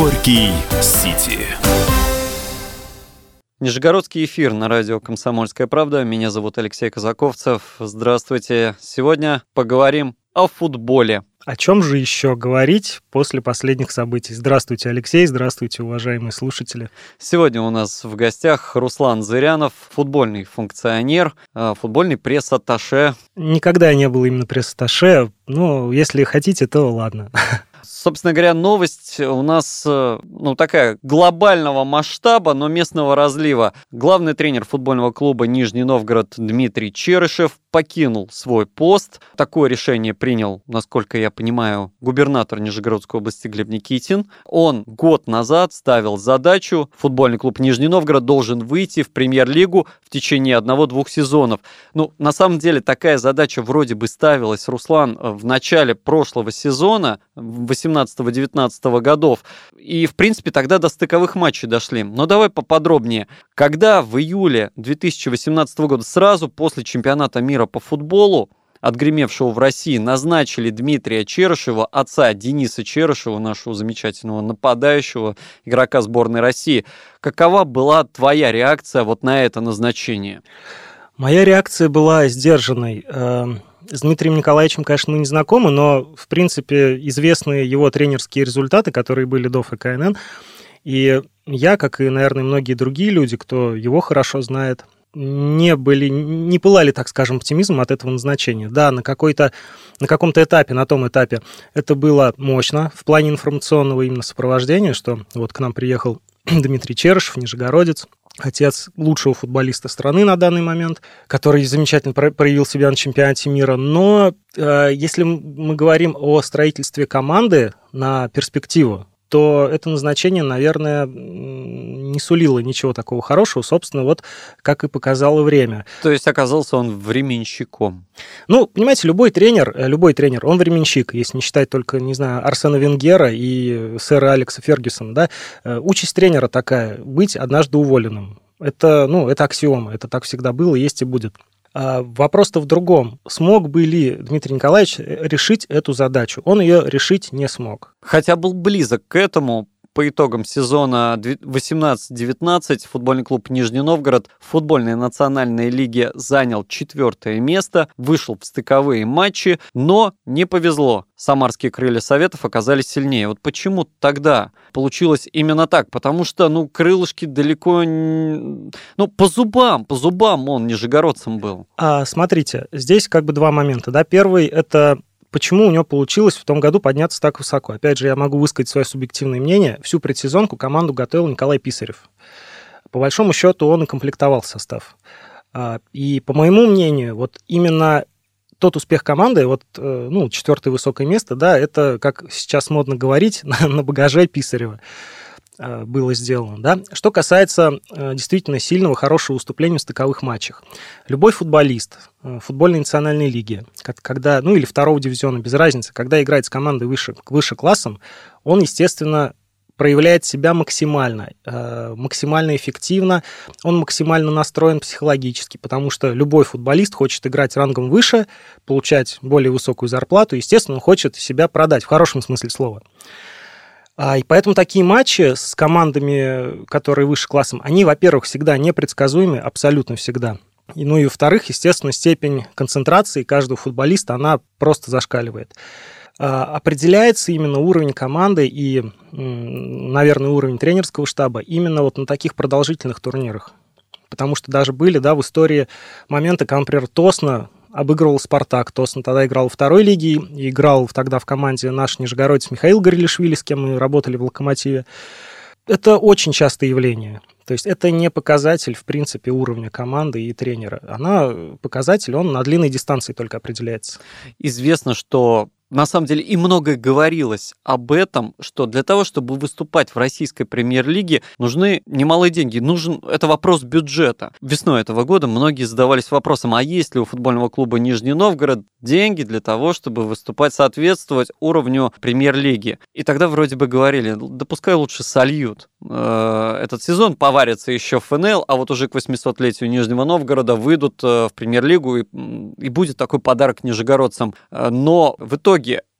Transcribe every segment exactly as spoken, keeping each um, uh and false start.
Горький Сити. Нижегородский эфир на радио «Комсомольская правда». Меня зовут Алексей Казаковцев. Здравствуйте. Сегодня поговорим о футболе. О чем же еще говорить после последних событий? Здравствуйте, Алексей, здравствуйте, уважаемые слушатели. Сегодня у нас в гостях Руслан Зырянов, футбольный функционер, футбольный пресс-атташе. Никогда я не был именно пресс-атташе, но если хотите, то ладно. Собственно говоря, новость у нас, ну, такая глобального масштаба, но местного разлива. Главный тренер футбольного клуба Нижний Новгород Дмитрий Черышев покинул свой пост. Такое решение принял, насколько я понимаю, губернатор Нижегородской области Глеб Никитин. Он год назад ставил задачу: футбольный клуб Нижний Новгород должен выйти в премьер-лигу в течение одного-двух сезонов. Ну, на самом деле, такая задача вроде бы ставилась, Руслан, в начале прошлого сезона, восемнадцатого-девятнадцатого годов. И, в принципе, тогда до стыковых матчей дошли. Но давай поподробнее. Когда в июле две тысячи восемнадцатого года, сразу после чемпионата мира по футболу, отгремевшего в России, назначили Дмитрия Черышева, отца Дениса Черышева, нашего замечательного нападающего, игрока сборной России, какова была твоя реакция вот на это назначение? Моя реакция была сдержанной. С Дмитрием Николаевичем, конечно, мы не знакомы, но, в принципе, известны его тренерские результаты, которые были до эф ка эн эн. И я, как и, наверное, многие другие люди, кто его хорошо знает, не были, не пылали, так скажем, оптимизмом от этого назначения. Да, на какой-то, на каком-то этапе, на том этапе это было мощно в плане информационного именно сопровождения, что вот к нам приехал Дмитрий Черышев, нижегородец, отец лучшего футболиста страны на данный момент, который замечательно проявил себя на чемпионате мира. Но э, если мы говорим о строительстве команды на перспективу, то это назначение, наверное, не сулило ничего такого хорошего, собственно, вот как и показало время. То есть оказался он временщиком? Ну, понимаете, любой тренер, любой тренер, он временщик, если не считать только, не знаю, Арсена Венгера и сэра Алекса Фергюсона, да. Участь тренера такая: быть однажды уволенным. Это, ну, это аксиома, это так всегда было, есть и будет. А вопрос-то в другом. Смог бы ли Дмитрий Николаевич решить эту задачу? Он ее решить не смог. Хотя был близок к этому. По итогам сезона восемнадцать-девятнадцать футбольный клуб Нижний Новгород в футбольной национальной лиге занял четвертое место, вышел в стыковые матчи, но не повезло. Самарские крылья Советов оказались сильнее. Вот почему тогда получилось именно так? Потому что, ну, крылышки далеко... Ну, по зубам, по зубам он нижегородцем был. А, смотрите, здесь как бы два момента, да. Первый — это... Почему у него получилось в том году подняться так высоко? Опять же, я могу высказать свое субъективное мнение. Всю предсезонку команду готовил Николай Писарев. По большому счету он и комплектовал состав. И, по моему мнению, вот именно тот успех команды, вот, ну, четвертое высокое место, да, это, как сейчас модно говорить, на багаже Писарева было сделано, да. Что касается действительно сильного, хорошего выступления в стыковых матчах. Любой футболист футбольной национальной лиги, когда, ну, или второго дивизиона, без разницы, когда играет с командой выше, выше классом, он, естественно, проявляет себя максимально, максимально эффективно, он максимально настроен психологически, потому что любой футболист хочет играть рангом выше, получать более высокую зарплату, естественно, он хочет себя продать, в хорошем смысле слова. И поэтому такие матчи с командами, которые выше классом, они, во-первых, всегда непредсказуемы, абсолютно всегда. И, ну и, во-вторых, естественно, степень концентрации каждого футболиста, она просто зашкаливает. Определяется именно уровень команды и, наверное, уровень тренерского штаба именно вот на таких продолжительных турнирах. Потому что даже были, да, в истории моменты, когда, например, Тосно обыгрывал «Спартак». Тосно тогда играл во второй лиге, и играл тогда в команде наш нижегородец Михаил Горелишвили, с кем мы работали в «Локомотиве». Это очень частое явление. То есть это не показатель, в принципе, уровня команды и тренера. Она, показатель, он на длинной дистанции только определяется. Известно, что на самом деле и многое говорилось об этом, что для того, чтобы выступать в российской премьер-лиге, нужны немалые деньги. Нужен, это вопрос бюджета. Весной этого года многие задавались вопросом, а есть ли у футбольного клуба Нижний Новгород деньги для того, чтобы выступать, соответствовать уровню премьер-лиги. И тогда вроде бы говорили, да пускай лучше сольют этот сезон, поварятся еще в эф эн эл, а вот уже к восьмисотлетию Нижнего Новгорода выйдут в премьер-лигу, и, и будет такой подарок нижегородцам. Но в итоге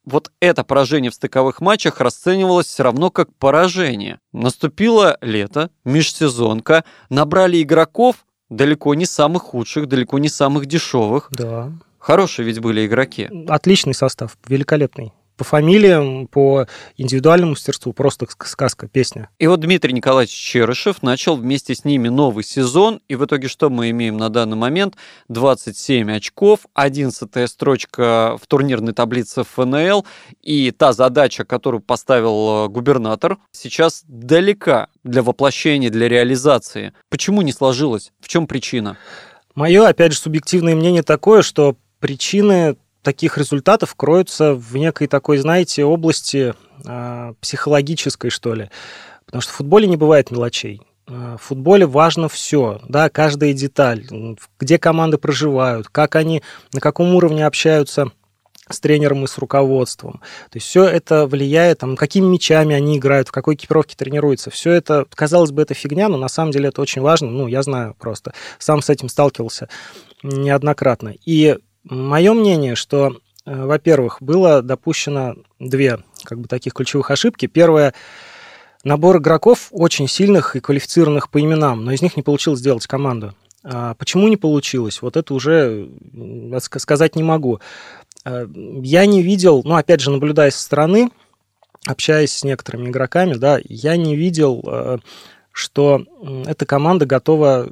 вот это поражение в стыковых матчах расценивалось все равно как поражение. Наступило лето, межсезонка, набрали игроков далеко не самых худших, далеко не самых дешевых. Да. Хорошие ведь были игроки. Отличный состав, великолепный. По фамилиям, по индивидуальному мастерству просто сказка, песня. И вот Дмитрий Николаевич Черышев начал вместе с ними новый сезон, и в итоге что мы имеем на данный момент? двадцать семь очков, одиннадцатая строчка в турнирной таблице эф эн эл, и та задача, которую поставил губернатор, сейчас далека для воплощения, для реализации. Почему не сложилось? В чем причина? Мое, опять же, субъективное мнение такое, что причины таких результатов кроются в некой такой, знаете, области э, психологической, что ли. Потому что в футболе не бывает мелочей. В футболе важно все, да, каждая деталь, где команды проживают, как они, на каком уровне общаются с тренером и с руководством. То есть все это влияет, там, какими мячами они играют, в какой экипировке тренируются. Все это, казалось бы, это фигня, но на самом деле это очень важно. Ну, я знаю просто, сам с этим сталкивался неоднократно. И мое мнение, что, во-первых, было допущено две как бы таких ключевых ошибки. Первое — набор игроков очень сильных и квалифицированных по именам, но из них не получилось сделать команду. А почему не получилось? Вот это уже сказать не могу. Я не видел, ну, опять же, наблюдая со стороны, общаясь с некоторыми игроками, да, я не видел, что эта команда готова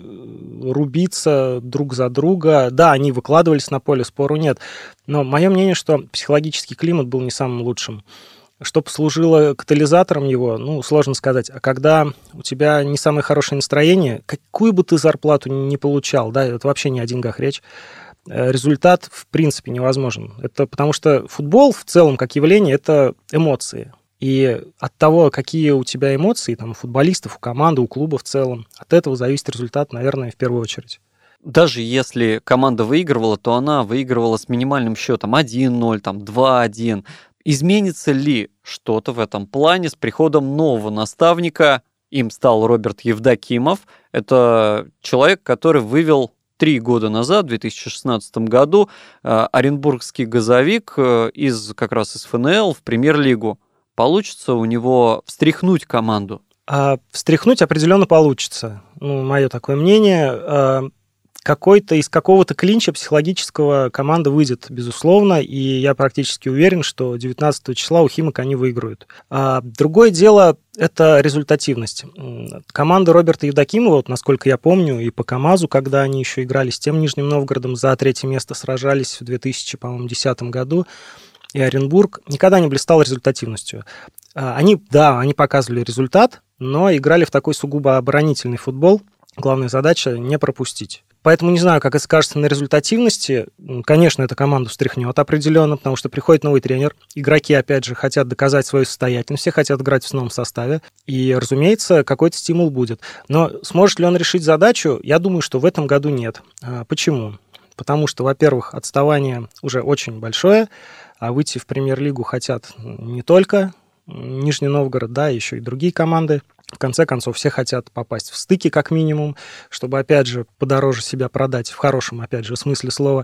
рубиться друг за друга. Да, они выкладывались на поле, спору нет. Но мое мнение, что психологический климат был не самым лучшим. Что послужило катализатором его, ну, сложно сказать. А когда у тебя не самое хорошее настроение, какую бы ты зарплату ни получал, да, это вообще не о деньгах речь, результат в принципе невозможен. Это потому что футбол в целом, как явление, это эмоции. И от того, какие у тебя эмоции, там, у футболистов, у команды, у клуба в целом, от этого зависит результат, наверное, в первую очередь. Даже если команда выигрывала, то она выигрывала с минимальным счетом один ноль, там, два один. Изменится ли что-то в этом плане с приходом нового наставника? Им стал Роберт Евдокимов. Это человек, который вывел три года назад, в две тысячи шестнадцатом году, оренбургский «Газовик» из как раз из эф эн эл в премьер-лигу. Получится у него встряхнуть команду? А, встряхнуть определенно получится. Ну, мое такое мнение. А, какой-то из какого-то клинча психологического команда выйдет, безусловно, и я практически уверен, что девятнадцатого числа у «Химок» они выиграют. А, другое дело – это результативность. Команда Роберта Евдокимова, вот, насколько я помню, и по КамАЗу, когда они еще играли с тем Нижним Новгородом, за третье место сражались в две тысячи десятом году, и Оренбург никогда не блистал результативностью. Они, да, они показывали результат, но играли в такой сугубо оборонительный футбол. Главная задача — не пропустить. Поэтому не знаю, как это скажется на результативности. Конечно, эта команда встряхнет определенно, потому что приходит новый тренер. Игроки, опять же, хотят доказать свою состоятельность, все хотят играть в новом составе. И, разумеется, какой-то стимул будет. Но сможет ли он решить задачу? Я думаю, что в этом году нет. Почему? Потому что, во-первых, отставание уже очень большое, а выйти в премьер-лигу хотят не только Нижний Новгород, да, еще и другие команды. В конце концов, все хотят попасть в стыки, как минимум, чтобы, опять же, подороже себя продать, в хорошем, опять же, смысле слова.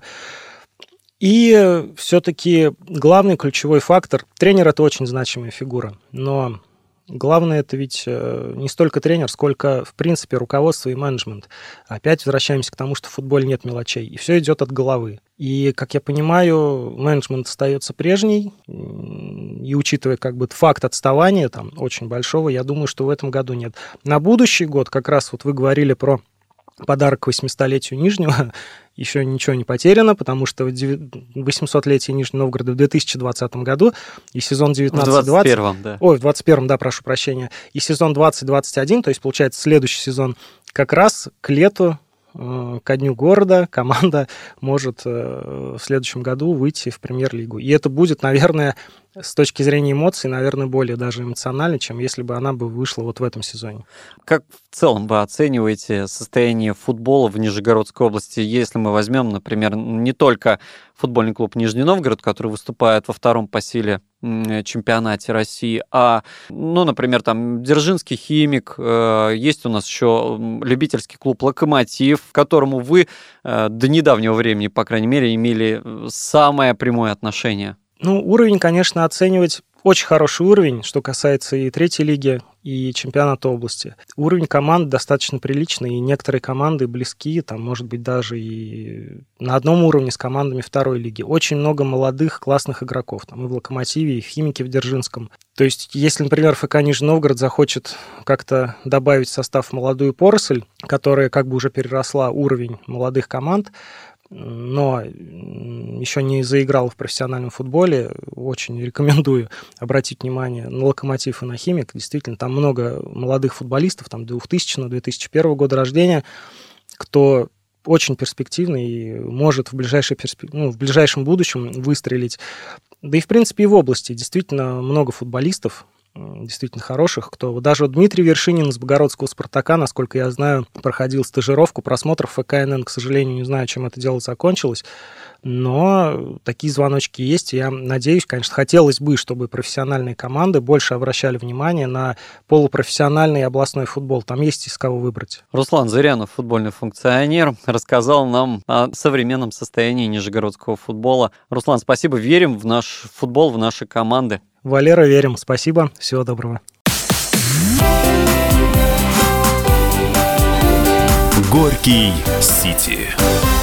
И все-таки главный ключевой фактор – тренер – это очень значимая фигура, но главное – это ведь не столько тренер, сколько, в принципе, руководство и менеджмент. Опять возвращаемся к тому, что в футболе нет мелочей, и все идет от головы. И, как я понимаю, менеджмент остается прежний, и учитывая как бы факт отставания там очень большого, я думаю, что в этом году нет. На будущий год, как раз вот вы говорили про подарок к восьмистолетию Нижнего, еще ничего не потеряно, потому что восьмисотлетие Нижнего Новгорода в две тысячи двадцатом году и сезон девятнадцать двадцать... В двадцать первом, да. Ой, в двадцать первом, да, прошу прощения. И сезон двадцать двадцать один, то есть, получается, следующий сезон как раз к лету, ко дню города команда может в следующем году выйти в премьер-лигу. И это будет, наверное, с точки зрения эмоций, наверное, более даже эмоционально, чем если бы она бы вышла вот в этом сезоне. Как в целом вы оцениваете состояние футбола в Нижегородской области, если мы возьмем, например, не только футбольный клуб Нижний Новгород, который выступает во втором по силе чемпионате России, а, ну, например, там Дзержинский «Химик», есть у нас еще любительский клуб «Локомотив», к которому вы до недавнего времени, по крайней мере, имели самое прямое отношение? Ну, уровень, конечно, оценивать очень хороший уровень, что касается и третьей лиги, и чемпионата области. Уровень команд достаточно приличный, и некоторые команды близки, там, может быть, даже и на одном уровне с командами второй лиги. Очень много молодых, классных игроков, там, и в «Локомотиве», и в «Химике» в Дзержинском. То есть, если, например, ФК Нижний Новгород захочет как-то добавить в состав молодую поросль, которая как бы уже переросла уровень молодых команд, но еще не заиграл в профессиональном футболе, очень рекомендую обратить внимание на «Локомотив» и на «Химик». Действительно, там много молодых футболистов, там двухтысячного - две тысячи первого года рождения, кто очень перспективный и может в, ближайшей перспек... ну, в ближайшем будущем выстрелить. Да и, в принципе, и в области действительно много футболистов, действительно хороших, кто... Даже вот Дмитрий Вершинин из богородского «Спартака», насколько я знаю, проходил стажировку просмотров ФК эн эн. К сожалению, не знаю, чем это дело закончилось, но такие звоночки есть. Я надеюсь, конечно, хотелось бы, чтобы профессиональные команды больше обращали внимание на полупрофессиональный областной футбол. Там есть из кого выбрать. Руслан Зырянов, футбольный функционер, рассказал нам о современном состоянии нижегородского футбола. Руслан, спасибо. Верим в наш футбол, в наши команды. Валера, верим. Спасибо. Всего доброго. Горький Сити.